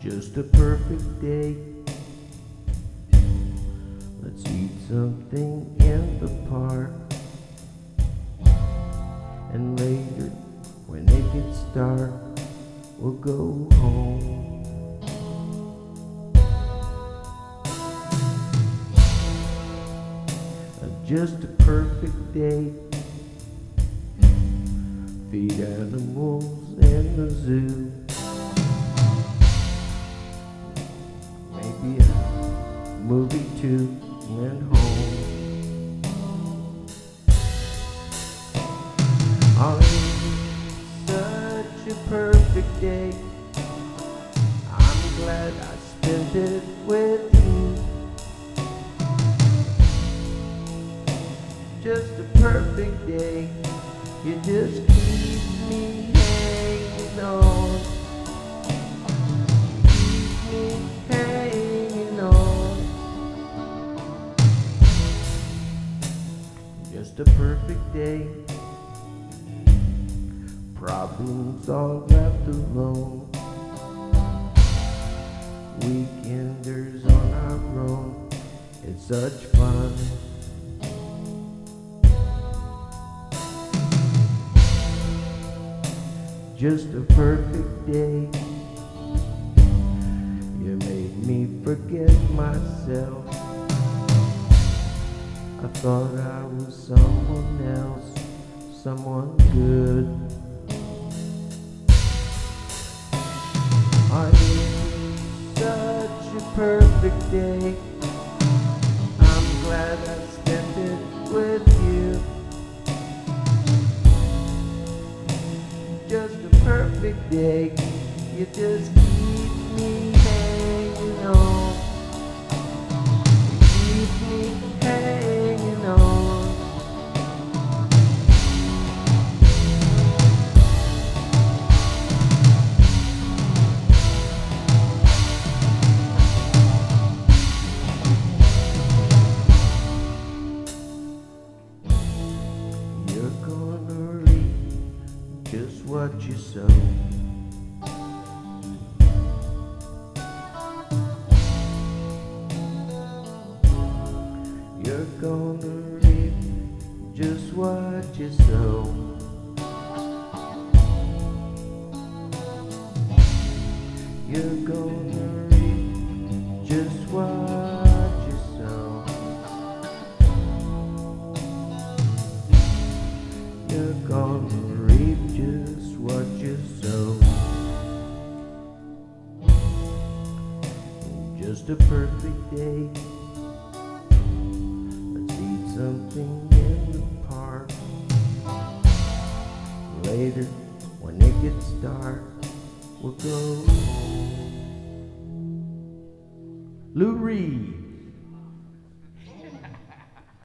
Just a perfect day. Let's eat something in the park. And later, when it gets dark, we'll go home. Just a perfect day. Feed animals in the zoo. Maybe a movie too, and home. On such a perfect day, I'm glad I spent it with you. Just a perfect day. You just keep me hanging on. Keep me hanging on. Just a perfect day. Problems all left alone. Weekenders on our own. It's such fun. Just a perfect day. You made me forget myself. I thought I was someone else, someone good. On such a perfect day, I'm glad I spent it with you. Just a perfect day. You just keep me hanging on. Keep me hanging on. You're gonna reap just what you sow. You're gonna reap just what you sow. You're gonna reap just what you sow. You're gonna reap just what you sow. Just a perfect day. Let's eat something in the park. Later, when it gets dark, we'll go home. Lou Reed.